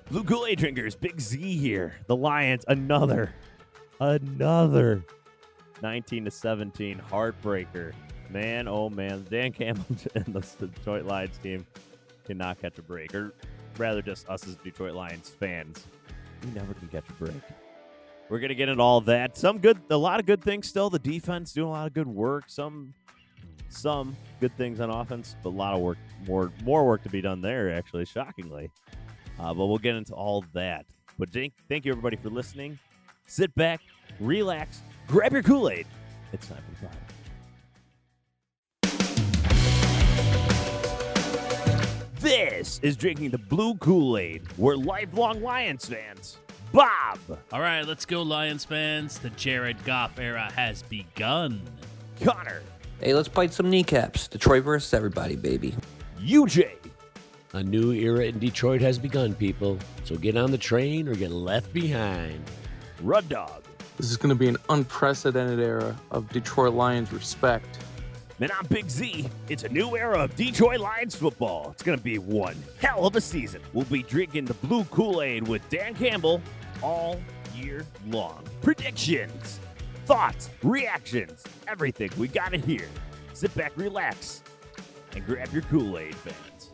Blue Kool-Aid drinkers, Big Z here. The Lions, another 19-17 heartbreaker. Man, oh man, Dan Campbell and the Detroit Lions team cannot catch a break, or rather just us as Detroit Lions fans. We never can catch a break. We're going to get into all that. A lot of good things still. The defense doing a lot of good work. Some good things on offense, but a lot of work, more work to be done there, actually, shockingly. But we'll get into all that. But thank you, everybody, for listening. Sit back, relax, grab your Kool-Aid. It's time for the party. This is Drinking the Blue Kool-Aid. We're lifelong Lions fans. Bob. All right, let's go, Lions fans. The Jared Goff era has begun. Connor. Hey, let's bite some kneecaps. Detroit versus everybody, baby. UJ. A new era in Detroit has begun, people. So get on the train or get left behind. Rud Dog. This is going to be an unprecedented era of Detroit Lions respect. And I'm Big Z. It's a new era of Detroit Lions football. It's going to be one hell of a season. We'll be drinking the Blue Kool-Aid with Dan Campbell all year long. Predictions, thoughts, reactions, everything. We got it here. Sit back, relax, and grab your Kool-Aid, fans.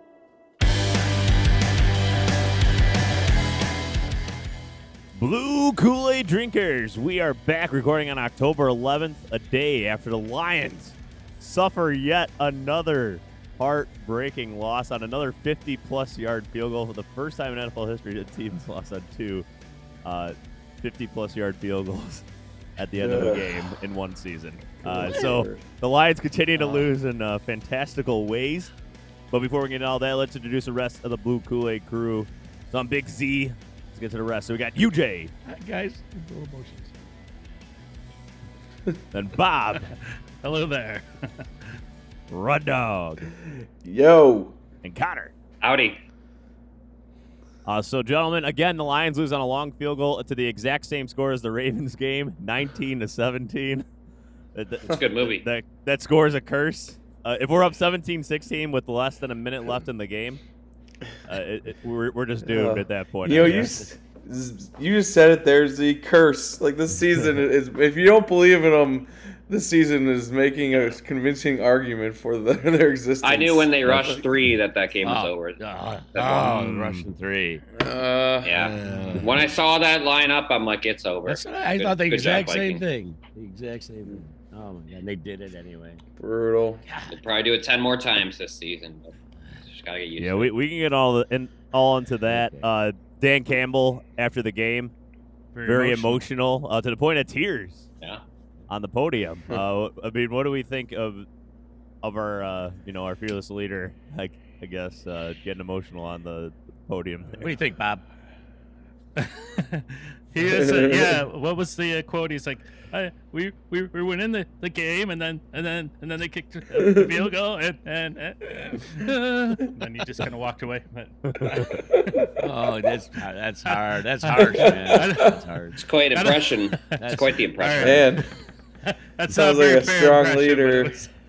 Blue Kool-Aid drinkers, we are back recording on October 11th, a day after the Lions suffer yet another heartbreaking loss on another 50-plus yard field goal. For the first time in NFL history, the team's lost on two 50-plus yard field goals at the end of the game in one season. So the Lions continue to lose in fantastical ways. But before we get into all that, let's introduce the rest of the Blue Kool-Aid crew. So I'm Big Z. Let's get to the rest. So we got UJ. Hi, guys. No emotions. Then Bob. Hello there. Rud Dog. Yo. And Connor. Howdy. So, gentlemen, again, the Lions lose on a long field goal to the exact same score as the Ravens game, 19-17. It's a good movie. That score is a curse. If we're up 17-16 with less than a minute left in the game, we're just doomed at that point. You know, you just said it there, Z. Curse. Like, this season is, if you don't believe in them, this season is making a convincing argument for their existence. I knew when they rushed three that game was over. Russian 3. Yeah. When I saw that lineup, I'm like, it's over. I thought the exact same thing. The exact same thing. Oh, my God. They did it anyway. Brutal. They'll probably do it 10 more times this season. But just got to get used to it. Yeah, we can get all into that. Okay. Dan Campbell, after the game, very emotional to the point of tears. Yeah. On the podium. I mean, what do we think of our our fearless leader? I guess getting emotional on the podium there. What do you think, Bob? He is. What was the quote? He's like, we were winning the game, and then they kicked the field goal, and then he just kind of walked away. Oh, that's hard. That's harsh, man. That's hard. It's quite an impression. It's quite the impression. Man. That sounds like a strong leader.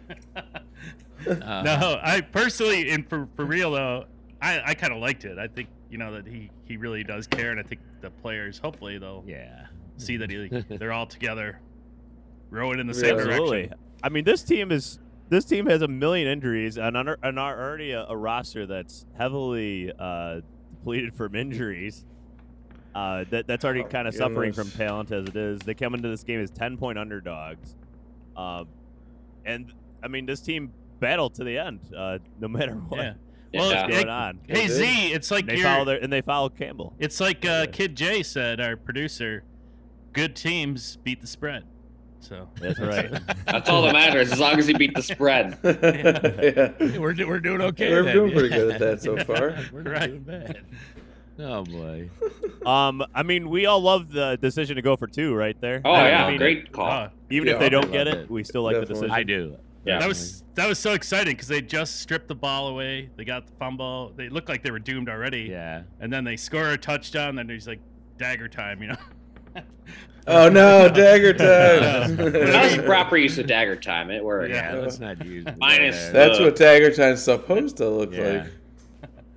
No, I personally, and for real though, I kind of liked it. I think that he really does care, and I think the players, hopefully, they'll see that they're all together, rowing in the same direction. I mean, this team has a million injuries, and already a roster that's heavily depleted from injuries. That's already kind of suffering from talent as it is. They come into this game as 10-point underdogs. And, I mean, this team battled to the end, no matter what. Yeah. What's Well, going on. Hey, Z, it's like they followed Campbell. It's like Kid J said, our producer, good teams beat the spread. So that's right. That's all that matters, as long as you beat the spread. Yeah. We're doing okay. We're doing pretty good at that so far. We're not doing bad. Oh, boy. I mean, we all love the decision to go for two right there. Oh, I mean, great call. Even if they don't get it, we still like the decision. I do. Yeah. That was so exciting because they just stripped the ball away. They got the fumble. They looked like they were doomed already. Yeah. And then they score a touchdown. Then there's like dagger time, Oh no, dagger time! That was the proper use of dagger time. It worked. Yeah, let's not use it. Minus. That's what dagger time's supposed to look like.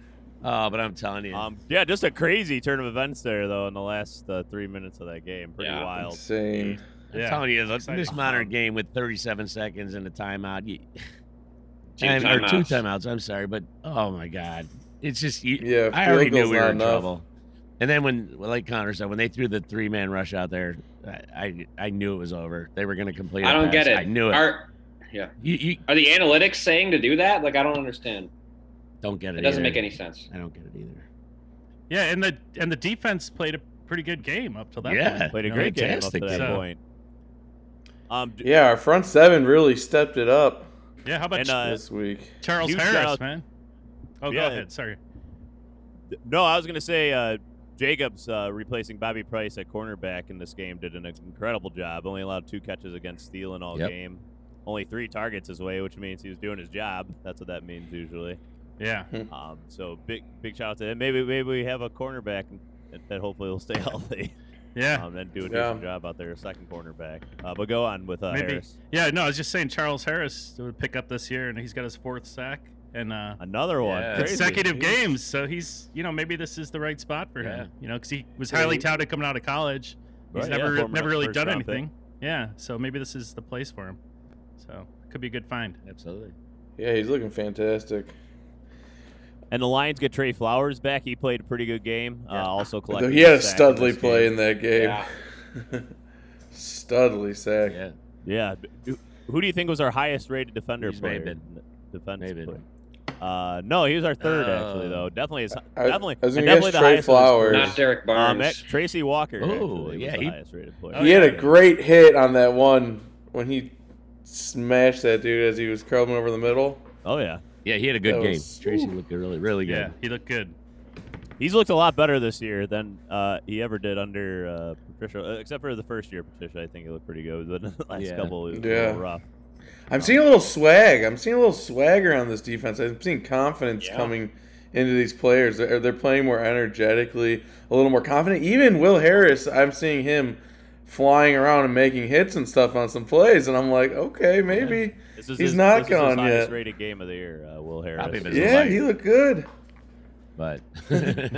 Oh, but I'm telling you. Yeah, just a crazy turn of events there, though, in the last 3 minutes of that game. Pretty wild. Insane. I'm telling you, this modern game with 37 seconds and a timeout, or 2 timeouts. I'm sorry, but oh my God, it's just I already knew we were in trouble. And then when, like Connor said, when they threw the 3-man rush out there, I knew it was over. They were going to complete. I don't get it. I knew it. Are the analytics saying to do that? Like, I don't understand. Don't get it. It doesn't make any sense. I don't get it either. Yeah, and the defense played a pretty good game up till that point. Yeah, played a great game up to that point. Yeah, our front seven really stepped it up. Yeah, how about this week? Charles Harris, man. Oh, go ahead. Sorry. No, I was going to say Jacobs replacing Bobby Price at cornerback in this game did an incredible job. Only allowed 2 catches against Thielen all game. Only 3 targets his way, which means he was doing his job. That's what that means usually. Yeah. So big shout out to him. Maybe we have a cornerback that hopefully will stay healthy. Yeah. And do a decent job out there, a second cornerback. But go on with Harris. Yeah, no, I was just saying Charles Harris would pick up this year, and he's got his 4th sack. And another one. Consecutive games. So he's, maybe this is the right spot for him. Because he was highly touted coming out of college. He's never really done anything. Yeah, so maybe this is the place for him. So could be a good find. Absolutely. Yeah, he's looking fantastic. And the Lions get Trey Flowers back. He played a pretty good game. Also collected. He had a Studley play in that game. Yeah. Studley sack. Yeah. Who do you think was our highest rated defender player? No, he was our 3rd actually, though. Definitely the Trey highest. Flowers. Not Derek Barnes. Tracy Walker. Oh, was the highest rated player. He had a great hit on that one when he smashed that dude as he was crawling over the middle. Oh yeah. Yeah, he had a good game. Tracy looked really, really good. Yeah, he looked good. He's looked a lot better this year than he ever did under Patricia, except for the first year Patricia. I think he looked pretty good, but the last couple it was a little rough. I'm seeing a little swag. I'm seeing a little swagger on this defense. I'm seeing confidence coming into these players. They're playing more energetically, a little more confident. Even Will Harris, I'm seeing him flying around and making hits and stuff on some plays, and I'm like, okay, maybe he's not gone yet. Highest rated game of the year, Will Harris. He looked good. But he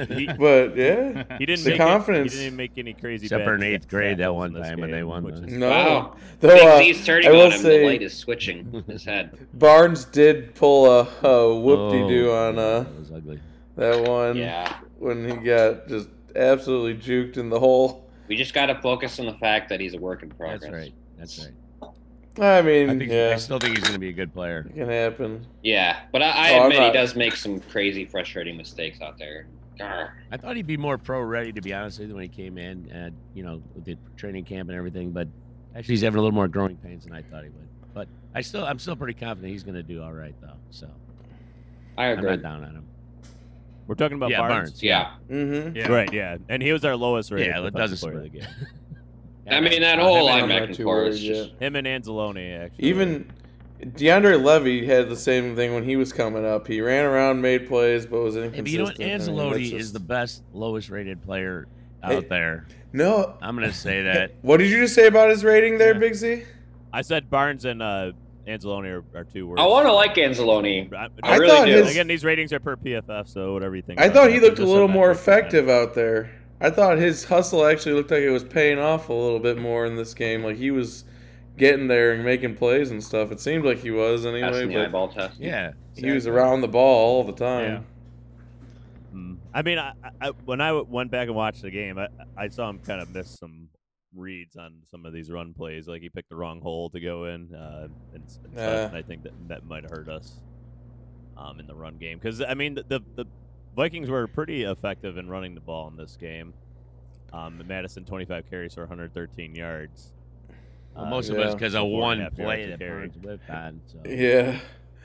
didn't make any crazy. Except for in 8th grade that one time when they won. Wow. Though, Z's turning on him. The light is switching his head. Barnes did pull a whoop-de-doo on that was ugly. That one. Yeah. When he got just absolutely juked in the hole. We just got to focus on the fact that he's a work in progress. That's right. I mean, I still think he's going to be a good player. It can happen. Yeah, but I admit he does make some crazy, frustrating mistakes out there. I thought he'd be more pro-ready, to be honest with you, when he came in, and with the training camp and everything. But actually, he's having a little more growing pains than I thought he would. But I'm still pretty confident he's going to do all right, though. So I agree. I'm not down on him. We're talking about Barnes. Yeah. Mm-hmm. Yeah. Right. Yeah, and he was our lowest rated. Yeah, it doesn't spoil the game. I mean, that whole linebacking core is just him and Anzalone, actually. Even DeAndre Levy had the same thing when he was coming up. He ran around, made plays, but was inconsistent. But you know what? Anzalone is the best, lowest rated player out there. No. I'm going to say that. What did you just say about his rating there, Big Z? I said Barnes and Anzalone are 2 words. I want to like Anzalone. I really do. Again, these ratings are per PFF, so whatever you think. I thought he looked a little more effective out there. I thought his hustle actually looked like it was paying off a little bit more in this game. Like he was getting there and making plays and stuff. It seemed like he was anyway. Passing the eyeball test. Yeah, he was around the ball all the time. Yeah. I mean, when I went back and watched the game, I saw him kind of miss some reads on some of these run plays. Like he picked the wrong hole to go in, and I think that might have hurt us in the run game. Because I mean, the Vikings were pretty effective in running the ball in this game. Madison 25 carries for 113 yards. Well, most of us because of one play that Burns whipped on. So. Yeah.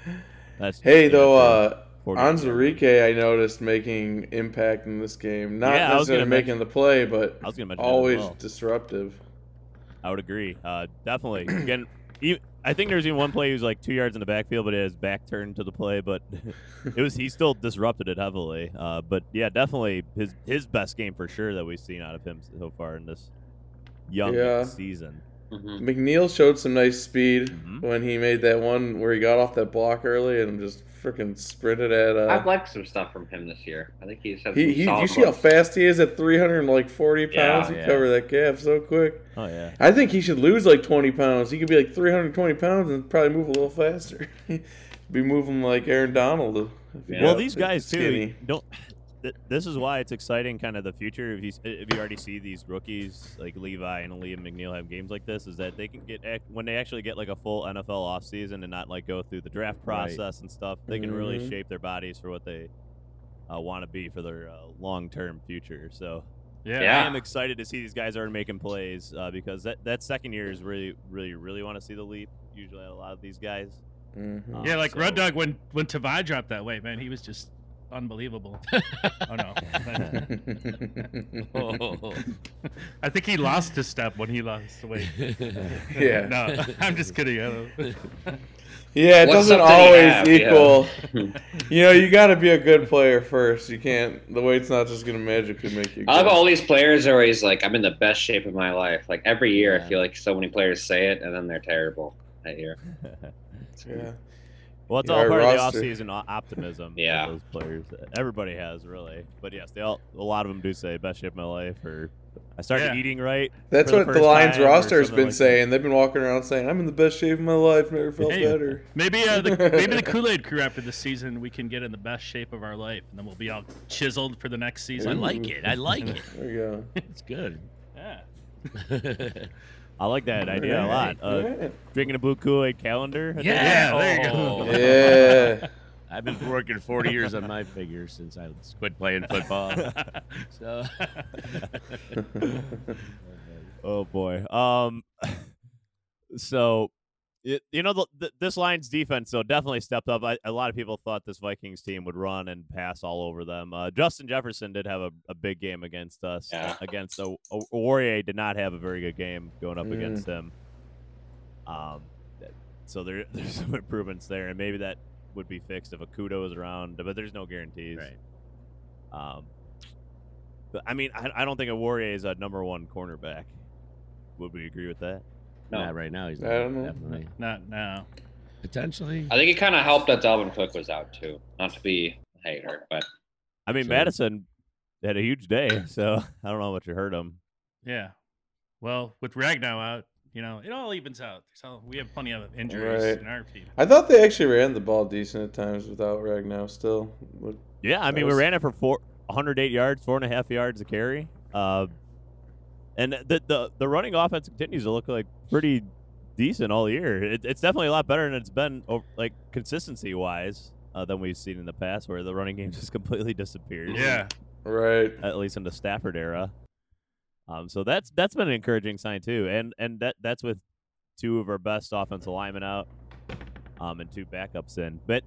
Onwuzurike I noticed making impact in this game. Not necessarily making the play, but always disruptive. I would agree. Definitely. Again, I think there's even one play he was like 2 yards in the backfield, but his back turned to the play. But he still disrupted it heavily. But yeah, definitely his best game for sure that we've seen out of him so far in this young season. McNeil showed some nice speed when he made that one where he got off that block early and just freaking sprinted at. I'd like some stuff from him this year. I think he's. You see how fast he is at 340 pounds? He covered that gap so quick. Oh yeah. I think he should lose like 20 pounds. He could be like 320 pounds and probably move a little faster. Be moving like Aaron Donald. Well, these guys too don't. This is why it's exciting, kind of the future. If you already see these rookies like Levi and Liam McNeil have games like this, is that they can get when they actually get like a full NFL offseason and not like go through the draft process and stuff. They can really shape their bodies for what they want to be for their long-term future. So I am excited to see these guys are making plays because that second year is really want to see the leap. Usually, a lot of these guys. Like Red Dog when Tavai dropped that weight, man, he was just unbelievable. Oh no. I think he lost his step when he lost the weight. Yeah. No, I'm just kidding. Yeah, it doesn't always equal. You got to be a good player first. You can't. The weight's not just gonna magically make you. I love all these players are always like, I'm in the best shape of my life. Like every year, I feel like so many players say it, and then they're terrible that year. Yeah. Well, it's all part of the offseason optimism. Yeah. For those players, everybody has really, but yes, a lot of them do say best shape of my life, or I started eating right. That's what the Lions roster has been saying. They've been walking around saying, "I'm in the best shape of my life. Never felt better." Maybe the Kool-Aid crew after the season we can get in the best shape of our life, and then we'll be all chiseled for the next season. I like it. There you go. It's good. Yeah. I like that idea a lot. Drinking a blue Kool-Aid calendar. There you go. Yeah. I've been working 40 years on my figure since I quit playing football. So. Oh boy. So, this Lions defense so definitely stepped up. A lot of people thought this Vikings team would run and pass all over them. Justin Jefferson did have a big game against us. Yeah. Against Warrior did not have a very good game going up against him. So there's some improvements there, and maybe that would be fixed if Akudo is around, but there's no guarantees. Right. But I mean, I don't think a Warrior is a number one cornerback. Would we agree with that? No. Not right now. He's not. I don't know. Definitely. Not now. Potentially. I think it kind of helped that Dalvin Cook was out too. Not to be a hater, but I mean, Madison had a huge day, so I don't know how much you hurt him. Yeah. Well, with Ragnow out, it all evens out. So we have plenty of injuries in our team. I thought they actually ran the ball decent at times without Ragnow still. Yeah, I mean, we ran it for 108 yards, 4.5 yards a carry. And the running offense continues to look like pretty decent all year. It's definitely a lot better than it's been like consistency wise than we've seen in the past, where the running game just completely disappears. Yeah, right. At least in the Stafford era. So that's been an encouraging sign too, and that's with two of our best offensive linemen out, and two backups in. But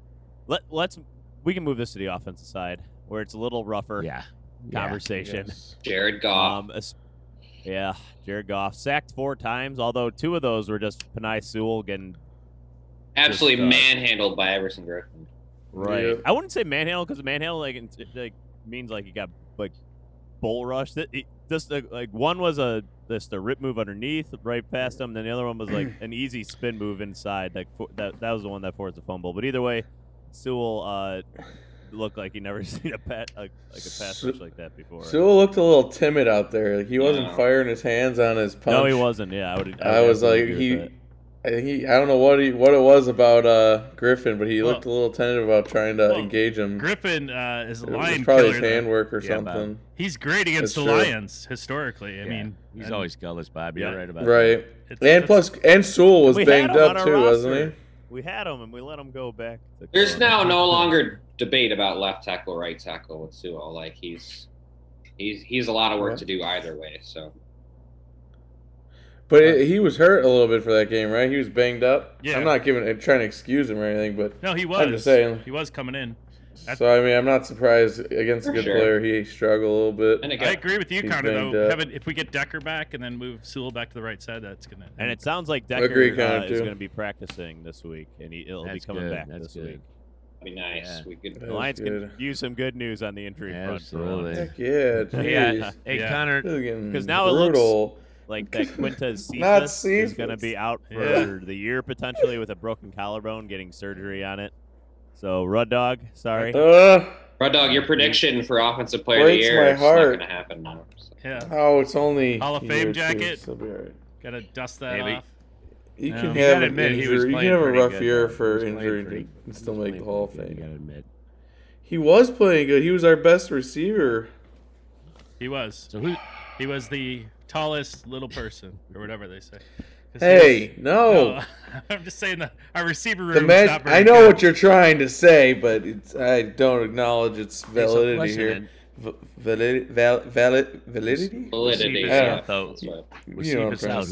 we can move this to the offensive side where it's a little rougher. Conversation. Yes. Jared Goff. Jared Goff sacked 4 times, although 2 of those were just Penei Sewell getting absolutely manhandled by Everson Griffin. Right. Yep. I wouldn't say manhandle because manhandle means like he got like bull rushed. One was a rip move underneath right past him, then the other one was like an easy spin move inside. Like that was the one that forced the fumble. But either way, Sewell looked like he never seen a pass rush like that before. Sewell looked a little timid out there. Like he wasn't firing his hands on his punch. No, he wasn't. Yeah, I was like I don't know what it was about Griffin, but he looked a little tentative about trying to engage him. Griffin is a lion probably killer. His handwork or something. He's great against the Lions historically. I mean, he's always gutless, Bob. You're right about that. Right. And Sewell was banged up too, wasn't he? We had him, and we let him go back. There's now no longer debate about left tackle, right tackle with Sewell. Like he's a lot of work to do either way. So, but he was hurt a little bit for that game, right? He was banged up. Yeah. I'm not trying to excuse him or anything, but no, he was. I'm just saying he was coming in. So I mean, I'm not surprised against a good player. He struggled a little bit. And I agree with you, Connor. Though, if we get Decker back and then move Sewell back to the right side, that's gonna. And it sounds like Decker is going to be practicing this week, and he'll be coming back this week. That'd be nice. Yeah. The Lions can use some good news on the injury front. Heck yeah, Hey, Connor, because now brutal. like that Quintez Cephas is going to be out for the year potentially with a broken collarbone, getting surgery on it. So Rud Dog, sorry. Rud Dog, your prediction for offensive player of the year is not going to happen now. So. Yeah. Oh, it's only Hall of Fame jacket. So right. Got to dust that off. You can have an injury. You can have a rough year for injury and still make the Hall of Fame. You gotta admit. He was playing good. He was our best receiver. He was. So he was the tallest little person, or whatever they say. Hey, no. I'm just saying that our receiver room is not very I know good. what you're trying to say, but I don't acknowledge its validity here. Validity? Validity. Yeah. We'll see if it's out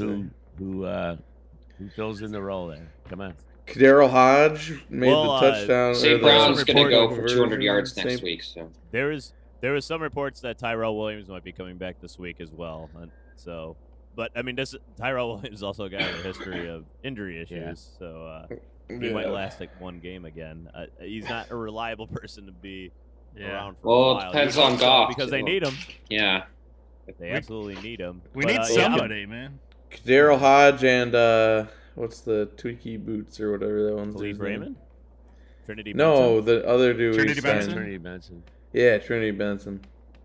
who fills in the role there. Come on. Daryl Hodge made the touchdown. St. Brown's going to go for 200 yards next week. So there was some reports that Tyrell Williams might be coming back this week as well. And so, but I mean, Tyrell Williams is also a guy with a history of injury issues, so he might last like one game again. He's not a reliable person to be around for a while. Well, it depends on Goff because they need him. Yeah, they absolutely need him. We need somebody, man. Daryl Hodge and what's the Tweaky Boots or whatever that one's Khalif Raymond? Trinity Benson? No, the other dude. Trinity Benson? Trinity Benson. Yeah, Trinity Benson.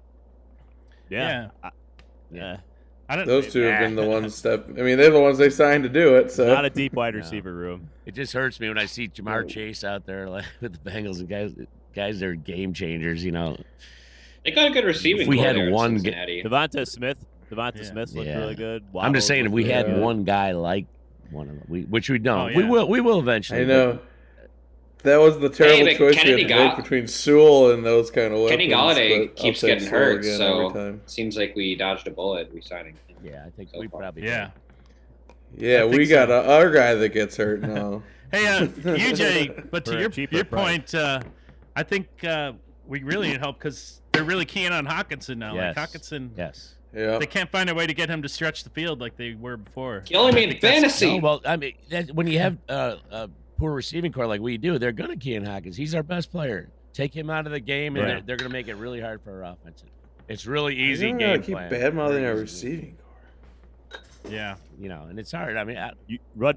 Yeah. Those two have been the ones that, I mean, they're the ones they signed to do it. So not a deep wide receiver room. It just hurts me when I see Jamar Chase out there like, with the Bengals and guys that are game changers, you know. They got a good receiving. If we had one Devonta Smith looked really good. Waddle, I'm just saying, if we had one guy like one of them, which we don't, we will eventually. I know. That was the terrible choice we had to make between Sewell and those kind of weapons. Kenny Galladay keeps getting hurt, so it seems like we dodged a bullet re-signing him. Yeah, I think we probably Yeah, we got our guy that gets hurt now. Hey, UJ, but to your point, I think we really need help because they're really keying on Hockenson now. Yes. Like Hockenson, they can't find a way to get him to stretch the field like they were before. He only made fantasy. No, well, I mean, when you have a poor receiving core like we do, they're going to key in Hawkins. He's our best player. Take him out of the game, and they're going to make it really hard for our offense. It's really easy game keep plan. Bad mouthing our receiving core. Yeah, you know, and it's hard. I mean, Rud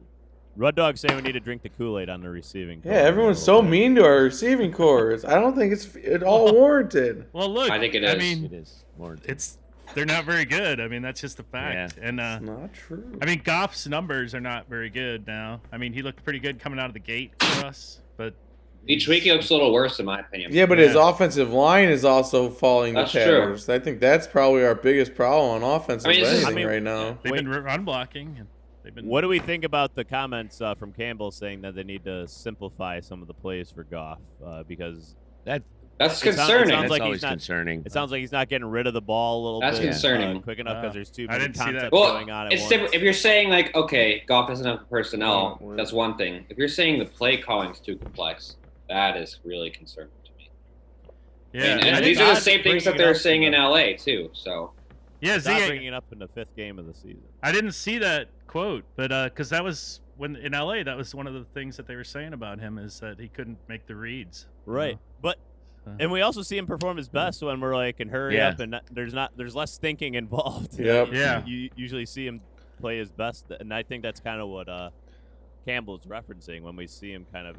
Dog saying we need to drink the Kool-Aid on the receiving core. Yeah, everyone's so mean to our receiving cores. I don't think it's all warranted. Well, look, I think it is. I mean, it is warranted. They're not very good. I mean, that's just a fact. Yeah. And it's not true. I mean, Goff's numbers are not very good now. I mean, he looked pretty good coming out of the gate for us, but each week he looks a little worse in my opinion. Yeah, but his offensive line is also falling to tatters. True. I think that's probably our biggest problem on offense right now. They've been run blocking. What do we think about the comments from Campbell saying that they need to simplify some of the plays for Goff because that's concerning. Concerning. It sounds like he's not getting rid of the ball a little bit. That's concerning. Quick enough because there's too many concepts well, going on at it's once. different. If you're saying like, okay, Goff doesn't have the personnel, that's one thing. If you're saying the play calling is too complex, that is really concerning to me. Yeah, and these are the same things that they're saying in LA too. So yeah, not bringing it up in the 5th game of the season. I didn't see that quote, but because that was when in LA, that was one of the things that they were saying about him is that he couldn't make the reads. Right, but. And we also see him perform his best when we're like, and hurry up, and there's less thinking involved. Yeah. You usually see him play his best, and I think that's kind of what Campbell's referencing when we see him kind of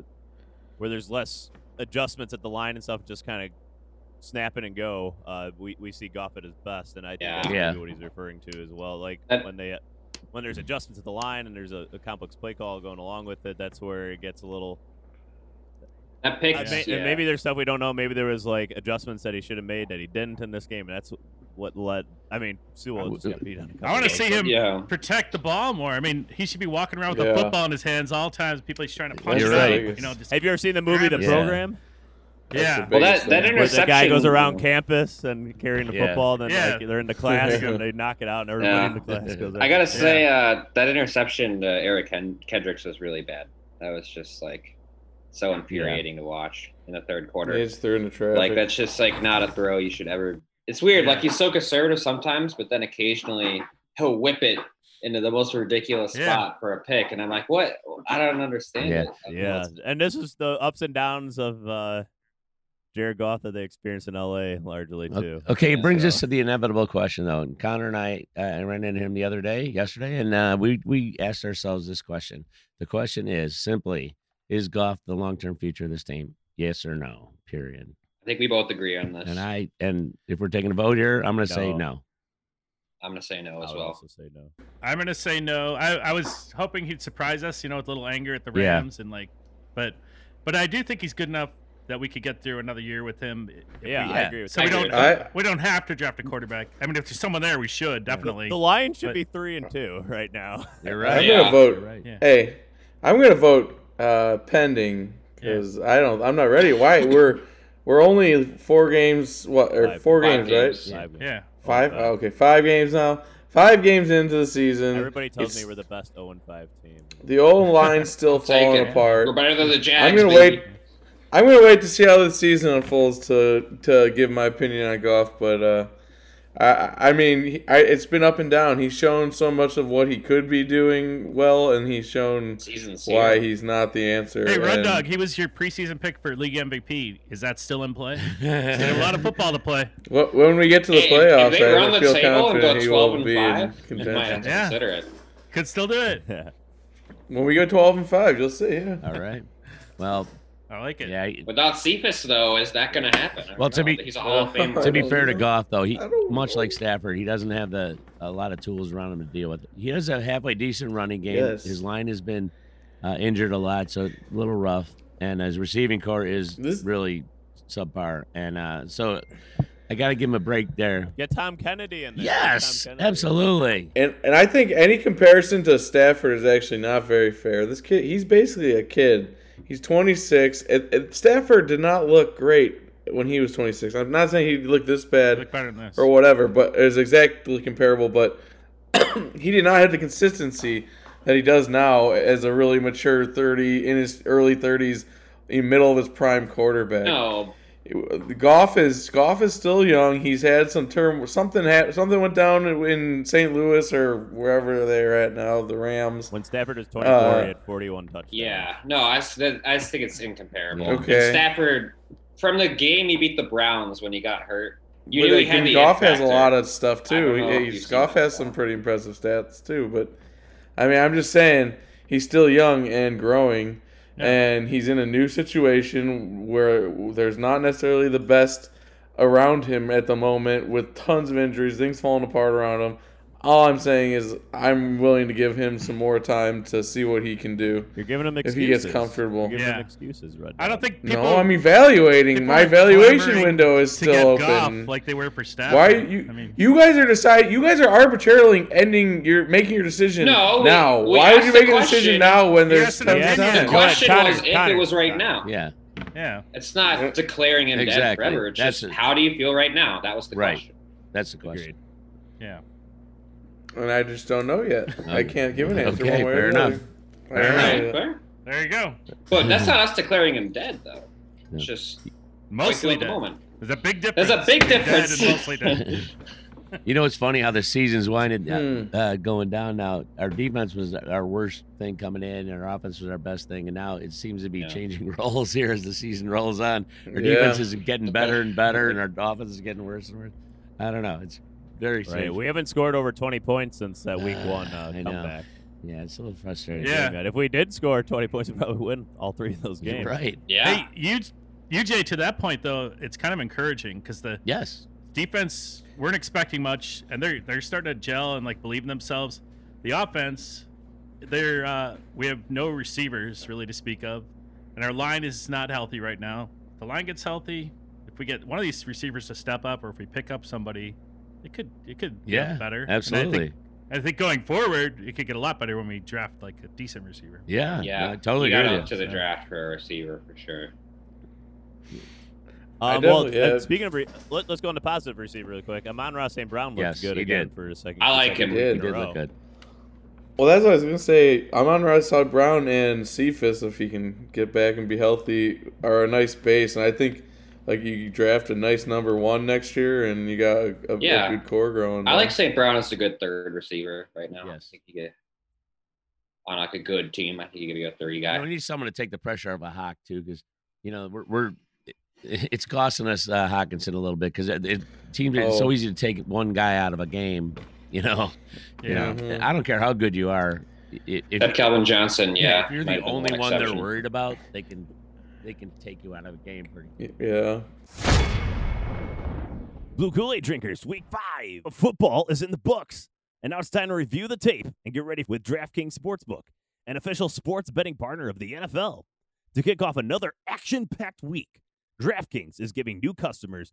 where there's less adjustments at the line and stuff, just kind of snap it and go. We see Goff at his best, and I think that's really what he's referring to as well. Like when there's adjustments at the line and there's a complex play call going along with it, that's where it gets a little. That pick, and maybe there's stuff we don't know. Maybe there was like adjustments that he should have made that he didn't in this game, and that's what led. I mean, Sewell just got beat on. I want to see him protect the ball more. I mean, he should be walking around with a football in his hands all times. People he's trying to punch. You're right. You know, just have you ever seen the movie The Program? Yeah. Well, that interception. Where the guy goes around campus and carrying the football, and then like, they're in the class and they knock it out, and everybody in the class goes. I gotta say, that interception to Eric Kendricks was really bad. That was just like so infuriating to watch in the third quarter. He just threw in the traffic. Like that's just like not a throw you should ever. It's weird. Like he's so conservative sometimes, but then occasionally he'll whip it into the most ridiculous spot for a pick, and I'm like, what? I don't understand it. Yeah, and this is the ups and downs of Jared Goff that they experienced in LA largely too. Okay, it brings us to the inevitable question though. And Connor and I ran into him yesterday, and we asked ourselves this question. The question is simply: is Goff the long-term future of this team? Yes or no? Period. I think we both agree on this. And if we're taking a vote here, I'm going to say no. I'm going to say no as well. Also say no. I'm going to say no. I was hoping he'd surprise us, with a little anger at the Rams and but I do think he's good enough that we could get through another year with him. I agree with that. We don't have to draft a quarterback. I mean, if there's someone there, we should definitely. The Lions should be 3-2 right now. You're right. I'm gonna vote. Right. Hey, I'm gonna vote pending because I'm not ready. Why we're only 4 games. Four games, right? Yeah. 5. Oh, okay, 5 games now. 5 games into the season. Everybody tells me we're the best 0-5 team. The old line's still falling apart. We're better than the Jags. I'm gonna wait to see how the season unfolds to give my opinion on Goff, but I mean, it's been up and down. He's shown so much of what he could be doing well, and he's shown why he's not the answer. Hey, Run Dog, he was your preseason pick for league MVP. Is that still in play? There's a lot of football to play. When we get to the playoffs, if they run I feel the table and confident go he 12 will and be 5, in contention. might have to consider it. Could still do it. When we go 12 and 5, you'll see. Yeah. All right. Well, I like it. Yeah. Without Cephas, though, is that going to happen? Well, he's a Hall of Fame. To be fair to Goff, though, he much like Stafford, he doesn't have a lot of tools around him to deal with it. He has a halfway decent running game. Yes. His line has been injured a lot, so a little rough. And his receiving core is really subpar. And so I got to give him a break there. Get Tom Kennedy in there. Yes, absolutely. And I think any comparison to Stafford is actually not very fair. This kid, he's basically a kid. He's 26. Stafford did not look great when he was 26. I'm not saying he looked this bad or whatever, but it was exactly comparable. But he did not have the consistency that he does now as a really mature 30 in his early 30s, in the middle of his prime quarterback. No. Goff is still young. He's had some something went down in St. Louis or wherever they're at now, the Rams. When Stafford was 24, he had 41 touchdowns. Yeah, no, I think it's incomparable. Okay. Stafford, from the game he beat the Browns when he got hurt. You knew he had the Goff has a lot of stuff too. Goff has some pretty impressive stats too. But I mean, I'm just saying he's still young and growing. Yeah. And he's in a new situation where there's not necessarily the best around him at the moment, with tons of injuries, things falling apart around him. All I'm saying is I'm willing to give him some more time to see what he can do. You're giving him excuses. If he gets comfortable. You're giving him excuses, Red Dog. I don't think people... No, I'm evaluating. My evaluation window is still open. Like they were for Stafford. Why you guys are You guys are arbitrarily making your decision now. Why would you make a decision now when there's tons of time? The question was if it was right now. Yeah. It's not declaring him dead forever. It's just how do you feel right now? That was the question. That's the question. Agreed. Yeah. And I just don't know yet. I can't give an answer. Okay, fair enough. Fair. There you go. But that's not us declaring him dead, though. It's just mostly at the moment. There's a big difference. There's a big difference. Dead and mostly dead. You know, it's funny how the season's winding going down now. Our defense was our worst thing coming in, and our offense was our best thing, and now it seems to be changing roles here as the season rolls on. Our defense is getting better and better, and our offense is getting worse and worse. I don't know. It's very strange. We haven't scored over 20 points since that week 1 comeback. Yeah, it's a little frustrating. Yeah. If we did score 20 points, we'd probably win all 3 of those games. Right. Yeah. Hey, UJ, to that point, though, it's kind of encouraging because the defense weren't expecting much, and they're starting to gel and believe in themselves. The offense, we have no receivers really to speak of, and our line is not healthy right now. If the line gets healthy, if we get one of these receivers to step up, or if we pick up somebody, it could get better. Absolutely. I think going forward, it could get a lot better when we draft a decent receiver. Yeah, I totally agree. Got up to the draft for a receiver for sure. Speaking of, let's go into positive receiver really quick. Amon-Ra St. Brown looked good again for a second. I like him. He did look good. Well, that's what I was gonna say. Amon-Ra St. Brown and Cephas, if he can get back and be healthy, are a nice base, and I think. You draft a nice number 1 next year, and you got a good core growing. I like St. Brown as a good third receiver right now. Yes. I think you get on a good team. I think you get a 30 guy. We need someone to take the pressure off a Hawk too, because we're it's costing us Hockenson a little bit because teams it's so easy to take one guy out of a game. You know, I don't care how good you are. If Calvin Johnson, if you're the only one they're worried about, they can take you out of a game pretty. Yeah. Blue Kool-Aid drinkers, week 5 of football is in the books. And now it's time to review the tape and get ready with DraftKings Sportsbook, an official sports betting partner of the NFL. To kick off another action-packed week, DraftKings is giving new customers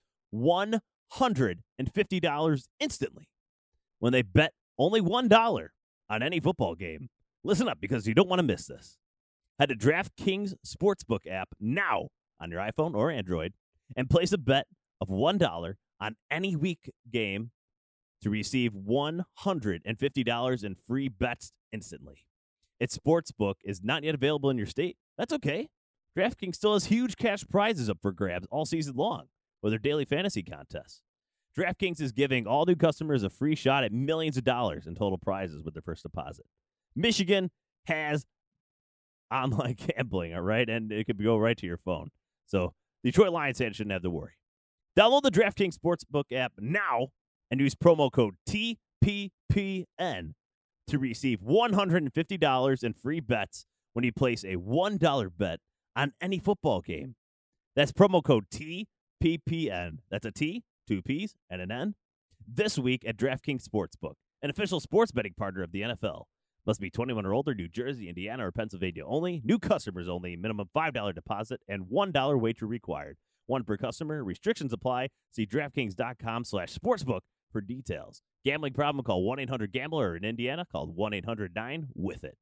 $150 instantly when they bet only $1 on any football game. Listen up, because you don't want to miss this. Head to DraftKings Sportsbook app now on your iPhone or Android and place a bet of $1 on any week game to receive $150 in free bets instantly. Its sportsbook is not yet available in your state. That's okay. DraftKings still has huge cash prizes up for grabs all season long with their daily fantasy contests. DraftKings is giving all new customers a free shot at millions of dollars in total prizes with their first deposit. Michigan has online gambling, all right? And it could go right to your phone. So Detroit Lions fans shouldn't have to worry. Download the DraftKings Sportsbook app now and use promo code TPPN to receive $150 in free bets when you place a $1 bet on any football game. That's promo code TPPN. That's a T, 2 P's, and an N. This week at DraftKings Sportsbook, an official sports betting partner of the NFL. Must be 21 or older, New Jersey, Indiana, or Pennsylvania only. New customers only. Minimum $5 deposit and $1 wager required. One per customer. Restrictions apply. See DraftKings.com/sportsbook for details. Gambling problem? Call 1-800-GAMBLER, or in Indiana, call 1-800-9-WITH-IT.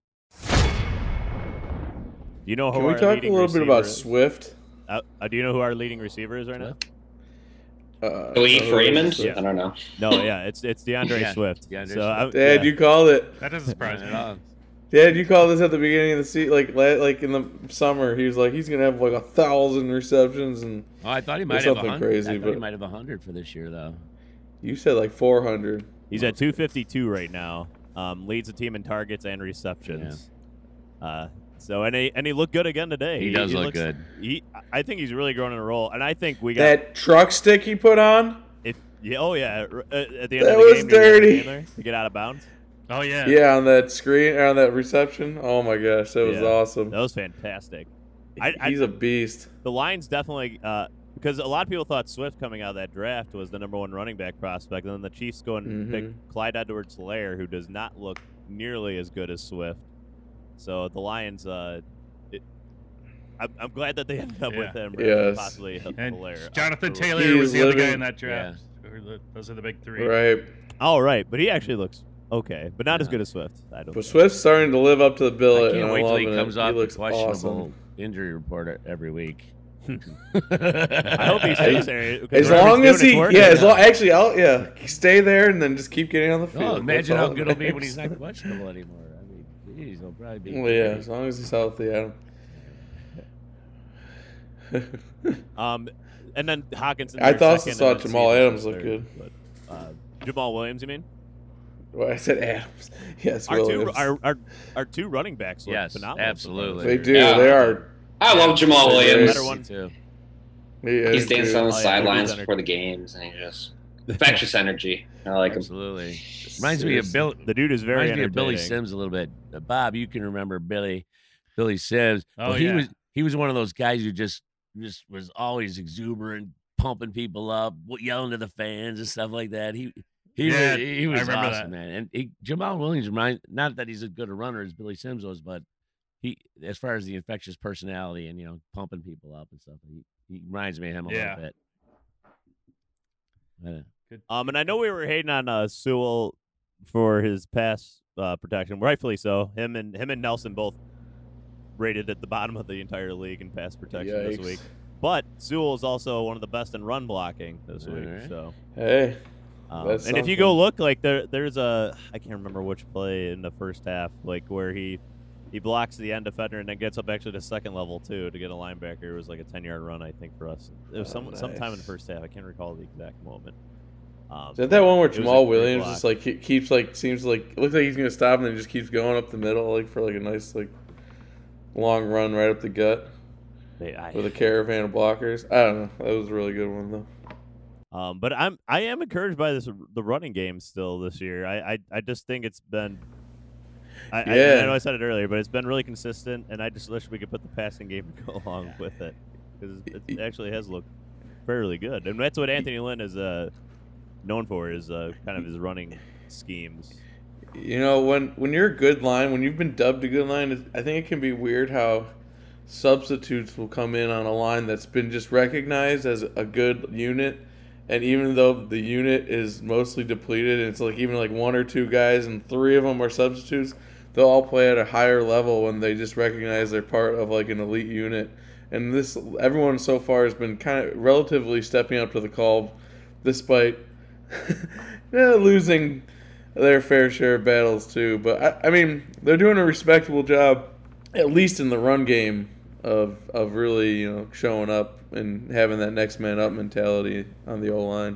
Do you know who Can we talk a little bit about Swift? Do you know who our leading receiver is right now? Khalif Raymond? Yeah. I don't know. No, yeah, it's DeAndre Swift. Dad, you called it. That doesn't surprise me at all. Dad, you called this at the beginning of the season, like in the summer. He was like, he's gonna have like 1,000 receptions and. Oh, I thought he might have 100. Crazy, but he might have 100 for this year, though. You said like 400. He's at 252 right now. Leads the team in targets and receptions. Yeah. And he looked good again today. He does look good. I think he's really growing in a role, and I think we got that truck stick he put on. At the end that of the game, was dirty. To get out of bounds. Oh yeah. Yeah, on that screen, on that reception. Oh my gosh, that was awesome. That was fantastic. He's a beast. The Lions definitely, because a lot of people thought Swift coming out of that draft was the #1 running back prospect, and then the Chiefs go and pick Clyde Edwards-Helaire, who does not look nearly as good as Swift. So the Lions, I'm glad that they ended up with him. Yes. Possibly Helaire. Jonathan Taylor was the other guy in that draft. Yeah. Those are the big three. Right. Oh, right. But he actually looks okay, but not as good as Swift. But Swift's starting to live up to the bill. I can't wait till he comes off the questionable injury report every week. I hope he stays there. As long as he, stay there and then just keep getting on the field. Oh, imagine how good it'll be when he's not questionable anymore. I mean, geez, he'll probably be. Well, yeah, as long as he's healthy, and then Hockenson. I also saw Jamal Adams look good. But, Jamal Williams, you mean? Well, I said Adams. Yes, our two running backs look phenomenal. Absolutely. They do. Yeah. They are. I love Jamal Williams. Better one too. He's dancing on the sidelines before the games, and he just infectious energy. I like him. Absolutely. Reminds me of Bill. The dude is very reminds me of Billy Sims a little bit. Bob, you can remember Billy Sims. Oh, he was one of those guys who just was always exuberant, pumping people up, yelling to the fans and stuff like that. He was awesome, man. And Jamal Williams not that he's as good a runner as Billy Sims was, but he, as far as the infectious personality and pumping people up and stuff, he reminds me of him a little bit. And I know we were hating on Sewell for his pass protection, rightfully so. Him and Nelson both rated at the bottom of the entire league in pass protection this week. But Sewell is also one of the best in run blocking this week. Right. So hey. And if you go look, like there's I can't remember which play in the first half, like where he blocks the end defender and then gets up actually to second level too to get a linebacker. It was like a 10-yard run, I think, for us. It was sometime in the first half. I can't recall the exact moment. Is that one where Jamal Williams just like keeps like seems like looks like he's gonna stop and then just keeps going up the middle like for like a nice like long run right up the gut? with a caravan of blockers. I don't know. That was a really good one though. But I am encouraged by the running game still this year. I just think it's been. I know I said it earlier, but it's been really consistent, and I just wish we could put the passing game to go along with it because it actually has looked fairly good, and that's what Anthony Lynn is known for is kind of his running schemes. You know, when you're a good line, when you've been dubbed a good line, I think it can be weird how substitutes will come in on a line that's been just recognized as a good unit, and even though the unit is mostly depleted, and it's like even like one or two guys and three of them are substitutes, they'll all play at a higher level when they just recognize they're part of like an elite unit. And everyone so far has been kind of relatively stepping up to the call, despite losing their fair share of battles too. But I mean, they're doing a respectable job, at least in the run game, of really showing up and having that next man up mentality on the O-line.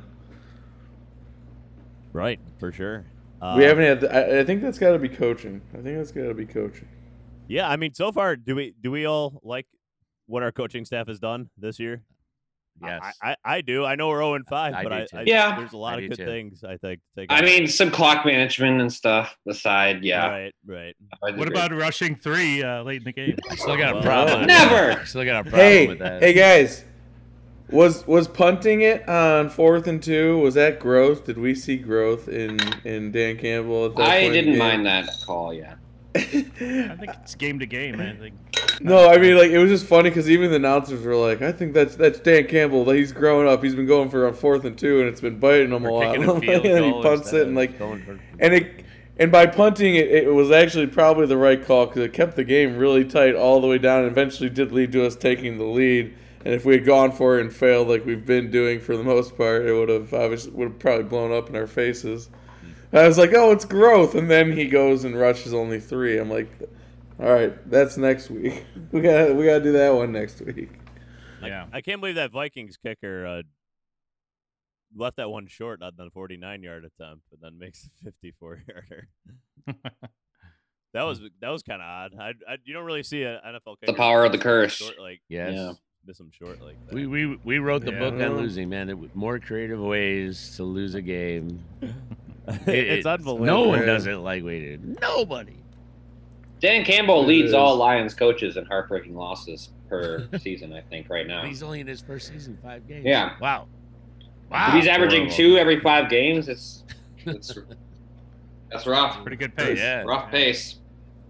Right, for sure. We haven't had. I think that's got to be coaching. Yeah, I mean, so far, do we all like what our coaching staff has done this year? Yes, I do. I know we're 0-5, but there's a lot of good things I think. I mean, some clock management and stuff aside. Yeah, right. What about rushing 3 late in the game? Still got a problem. Never. Still got a problem with that. Hey guys, was punting it on 4th and 2? Was that growth? Did we see growth in Dan Campbell at that point? I didn't mind that call. Yeah. I think it's game to game. I think. No, I mean, like, it was just funny because even the announcers were like, "I think that's Dan Campbell. He's growing up. He's been going for on 4th and 2, and it's been biting him a lot." And he punts it, and like, and by punting it, it was actually probably the right call because it kept the game really tight all the way down, and eventually did lead to us taking the lead. And if we had gone for it and failed like we've been doing for the most part, it would have probably blown up in our faces. I was like, oh, it's growth. And then he goes and rushes only 3. I'm like, all right, that's next week. We gotta do that one next week. Yeah. I can't believe that Vikings kicker left that one short on the 49-yard attempt, but then makes a 54-yarder. That was kind of odd. You don't really see an NFL kicker. The power of the curse. Short, like, yes. Yeah. Miss them short like that. We wrote the book on losing, man. More creative ways to lose a game. It's unbelievable. No one does it like we did. Nobody. Dan Campbell leads all Lions coaches in heartbreaking losses per season, I think, right now. He's only in his first season, 5 games. Yeah. Wow. If he's averaging 2 every 5 games, that's rough. Pretty good pace. Yeah. Rough pace.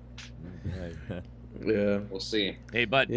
Yeah. We'll see. Hey, but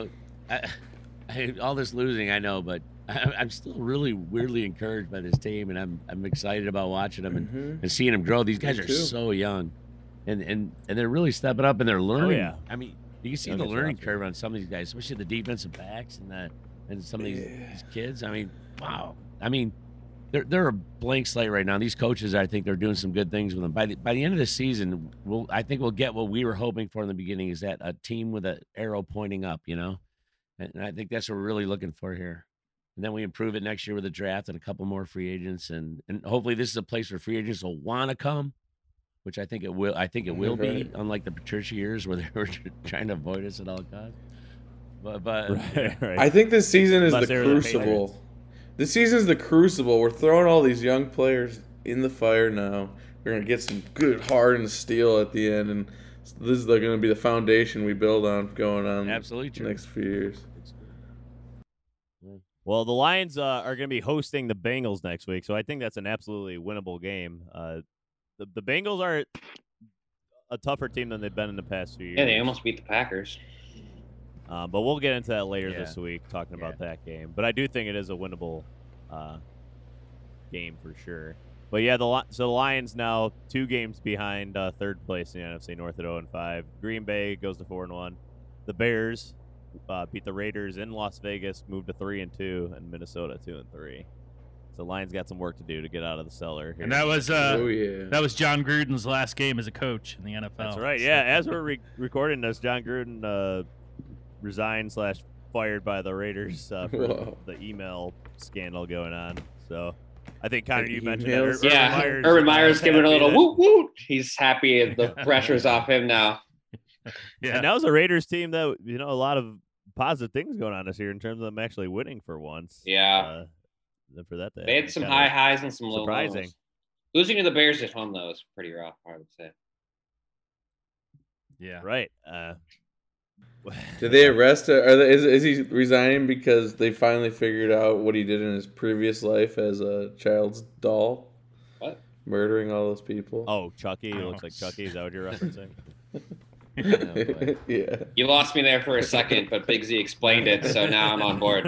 all this losing, I know, but I'm still really weirdly encouraged by this team, and I'm excited about watching them and seeing them grow. These guys are so young, and they're really stepping up and they're learning. Oh, yeah. I mean, you can see the learning curve on some of these guys, especially the defensive backs and some of these kids. I mean, wow. I mean, they're a blank slate right now. These coaches, I think, they're doing some good things with them. By the end of the season, I think we'll get what we were hoping for in the beginning, is that a team with an arrow pointing up, And I think that's what we're really looking for here. And then we improve it next year with a draft and a couple more free agents, and hopefully this is a place where free agents will want to come, which I think it will. I think it will be, unlike the Patricia years where they were trying to avoid us at all costs. But right. I think this season is the crucible. This season is the crucible. We're throwing all these young players in the fire now. We're gonna get some good hardened steel at the end, and this is going to be the foundation we build on going on. Absolutely true. The next few years. Well, the Lions are going to be hosting the Bengals next week, so I think that's an absolutely winnable game. The Bengals are a tougher team than they've been in the past few years. Yeah, they almost beat the Packers. But we'll get into that later this week, talking about that game. But I do think it is a winnable game for sure. But yeah, so the Lions now 2 games behind third place in the NFC North at 0-5. Green Bay goes to 4-1. The Bears beat the Raiders in Las Vegas, moved to 3-2, and Minnesota 2-3. So Lions got some work to do to get out of the cellar here. And that was that was John Gruden's last game as a coach in the NFL. That's right. Yeah, as we're recording this, John Gruden resigned / fired by the Raiders for the email scandal going on. So I think, Connor, you mentioned that. Urban Meyer's giving a little woot woot. He's happy the pressure's off him now. Yeah, and that was a Raiders team that a lot of positive things going on this year in terms of them actually winning for once. Yeah. For that, they had some high highs and some low surprising. Lows. Losing to the Bears at home though is pretty rough, I would say. Yeah. Right. Did they arrest? Is he resigning because they finally figured out what he did in his previous life as a child's doll? What? Murdering all those people. Oh, Chucky. It looks like Chucky. Is that what you're referencing? Yeah. You lost me there for a second, but Big Z explained it, so now I'm on board.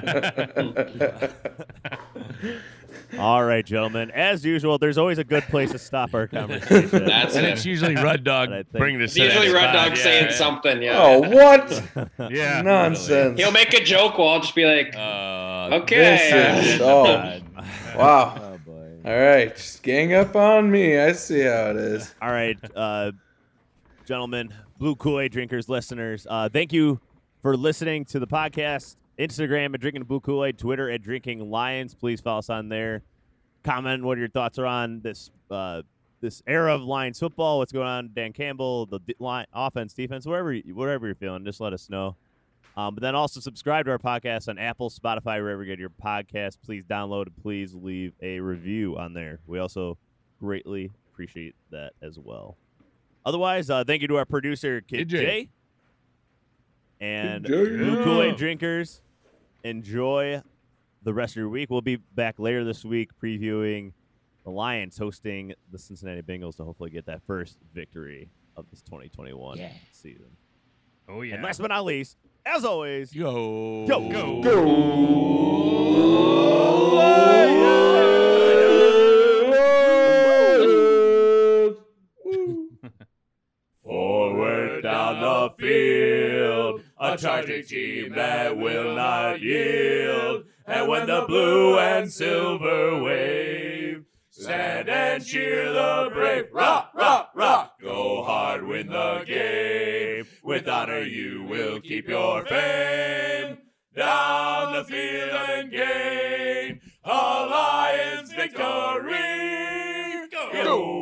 All right, gentlemen. As usual, there's always a good place to stop our conversation. It's usually Rud Dog bringing us. It's usually Rud Dog saying something. Yeah. Oh, what? Yeah. Nonsense. He'll make a joke while I'll just be like, okay. Wow. Oh, boy. All right, just gang up on me. I see how it is. All right, gentlemen, Blue Kool-Aid drinkers, listeners, thank you for listening to the podcast. Instagram at Drinking Blue Kool-Aid, Twitter at Drinking Lions. Please follow us on there. Comment what your thoughts are on this this era of Lions football. What's going on, Dan Campbell, the offense, defense, whatever you're feeling. Just let us know. But then also subscribe to our podcast on Apple, Spotify, wherever you get your podcast. Please download it. Please leave a review on there. We also greatly appreciate that as well. Otherwise, thank you to our producer, Kid J. And Blue Kool-Aid drinkers, enjoy the rest of your week. We'll be back later this week previewing the Lions hosting the Cincinnati Bengals to hopefully get that first victory of this 2021 season. Oh, yeah. And last but not least, as always, go. Forward down the field, a charging team that will not yield. And when the blue and silver wave, stand and cheer the brave. Rock, rock, rock. Go hard, win the game. With honor you will keep your fame. Down the field and gain a Lions victory. Go!